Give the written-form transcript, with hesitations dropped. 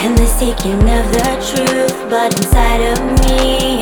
and the seeking of the truth, but inside of me